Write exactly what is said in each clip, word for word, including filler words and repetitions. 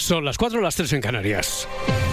Son las cuatro, las tres en Canarias.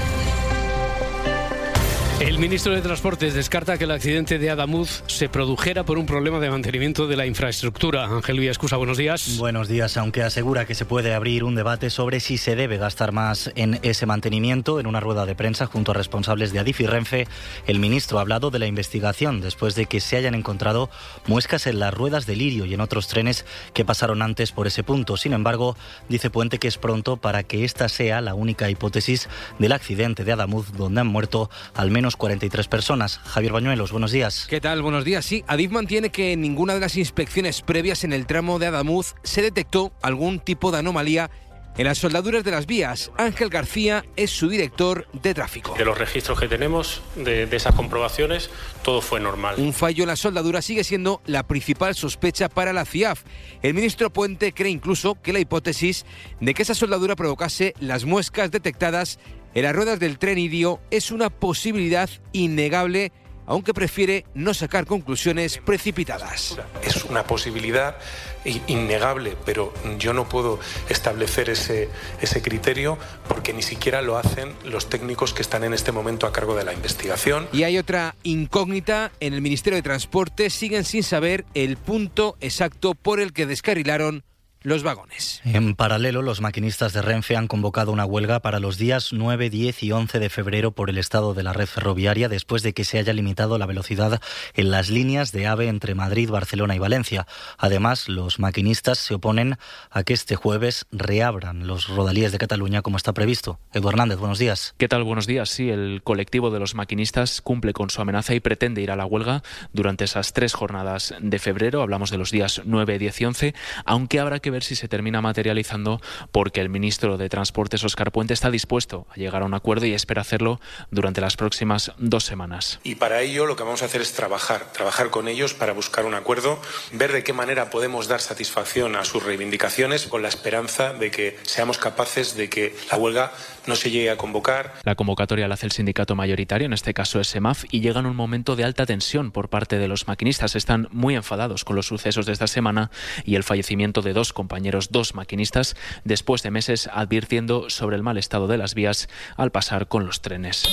El ministro de Transportes descarta que el accidente de Adamuz se produjera por un problema de mantenimiento de la infraestructura. Ángel Villaescusa, buenos días. Buenos días, aunque asegura que se puede abrir un debate sobre si se debe gastar más en ese mantenimiento. En una rueda de prensa junto a responsables de Adif y Renfe, el ministro ha hablado de la investigación después de que se hayan encontrado muescas en las ruedas de Lirio y en otros trenes que pasaron antes por ese punto. Sin embargo, dice Puente que es pronto para que esta sea la única hipótesis del accidente de Adamuz, donde han muerto al menos cuarenta y tres personas. Javier Bañuelos, buenos días. ¿Qué tal? Buenos días. Sí, Adif mantiene que en ninguna de las inspecciones previas en el tramo de Adamuz se detectó algún tipo de anomalía en las soldaduras de las vías. Ángel García es su director de tráfico. De los registros que tenemos, de, de esas comprobaciones, todo fue normal. Un fallo en la soldadura sigue siendo la principal sospecha para la C I A F. El ministro Puente cree incluso que la hipótesis de que esa soldadura provocase las muescas detectadas en las ruedas del tren Lirio es una posibilidad innegable, aunque prefiere no sacar conclusiones precipitadas. Es una posibilidad innegable, pero yo no puedo establecer ese, ese criterio porque ni siquiera lo hacen los técnicos que están en este momento a cargo de la investigación. Y hay otra incógnita. En el Ministerio de Transporte siguen sin saber el punto exacto por el que descarrilaron los vagones. En paralelo, los maquinistas de Renfe han convocado una huelga para los días nueve, diez y once de febrero por el estado de la red ferroviaria después de que se haya limitado la velocidad en las líneas de AVE entre Madrid, Barcelona y Valencia. Además, los maquinistas se oponen a que este jueves reabran los rodalíes de Cataluña como está previsto. Eduardo Hernández, buenos días. ¿Qué tal? Buenos días. Sí, el colectivo de los maquinistas cumple con su amenaza y pretende ir a la huelga durante esas tres jornadas de febrero. Hablamos de los días nueve, diez y once, aunque habrá que ver si se termina materializando porque el ministro de Transportes, Óscar Puente, está dispuesto a llegar a un acuerdo y espera hacerlo durante las próximas dos semanas. Y para ello lo que vamos a hacer es trabajar, trabajar con ellos para buscar un acuerdo, ver de qué manera podemos dar satisfacción a sus reivindicaciones con la esperanza de que seamos capaces de que la huelga no se llegue a convocar. La convocatoria la hace el sindicato mayoritario, en este caso es SEMAF, y llega en un momento de alta tensión por parte de los maquinistas. Están muy enfadados con los sucesos de esta semana y el fallecimiento de dos compañeros, dos maquinistas, después de meses advirtiendo sobre el mal estado de las vías al pasar con los trenes.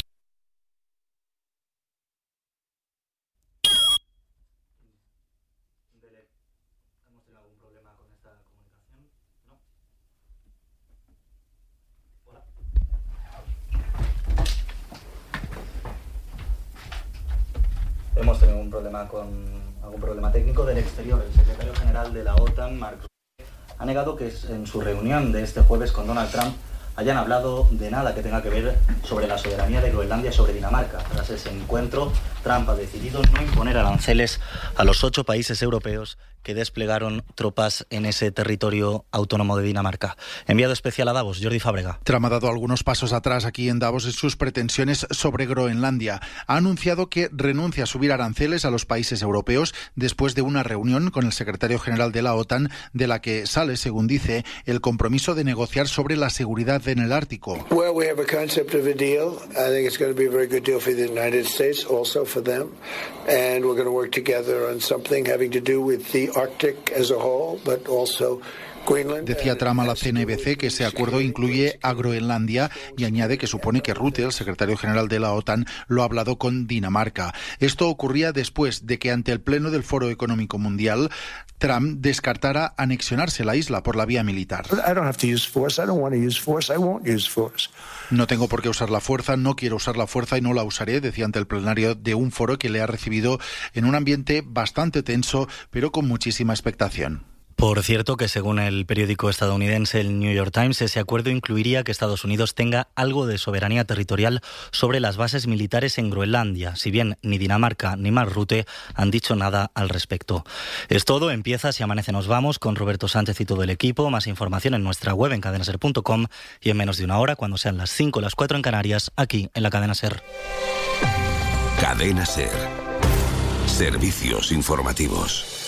Hemos tenido un problema con algún problema técnico del exterior. El secretario general de la OTAN, Mark Rutte, ha negado que en su reunión de este jueves con Donald Trump hayan hablado de nada que tenga que ver sobre la soberanía de Groenlandia sobre Dinamarca. Tras ese encuentro, Trump ha decidido no imponer aranceles a los ocho países europeos que desplegaron tropas en ese territorio autónomo de Dinamarca. Enviado especial a Davos, Jordi Fábrega. Trump ha dado algunos pasos atrás aquí en Davos en sus pretensiones sobre Groenlandia. Ha anunciado que renuncia a subir aranceles a los países europeos después de una reunión con el secretario general de la OTAN, de la que sale, según dice, el compromiso de negociar sobre la seguridad en el Ártico. Well, we have a concept of a deal. I think it's going to be a very good deal for the United States, also for them, and we're going to work together on something having to do with the Arctic as a whole, but also Greenland. Decía Trump a la C N B C que ese acuerdo incluye a Groenlandia y añade que supone que Rutte, el secretario general de la OTAN, lo ha hablado con Dinamarca. Esto ocurría después de que ante el Pleno del Foro Económico Mundial Trump descartara anexionarse la isla por la vía militar. No tengo por qué usar la fuerza, no quiero usar la fuerza y no la usaré, decía ante el plenario de un foro que le ha recibido en un ambiente bastante tenso, pero con muchísima expectación. Por cierto, que según el periódico estadounidense el New York Times, ese acuerdo incluiría que Estados Unidos tenga algo de soberanía territorial sobre las bases militares en Groenlandia, si bien ni Dinamarca ni Mark Rutte han dicho nada al respecto. Es todo, empieza Si Amanece Nos Vamos con Roberto Sánchez y todo el equipo. Más información en nuestra web en cadena ser punto com y en menos de una hora, cuando sean las cinco o las cuatro en Canarias, aquí en la Cadena Ser. Cadena Ser. Servicios informativos.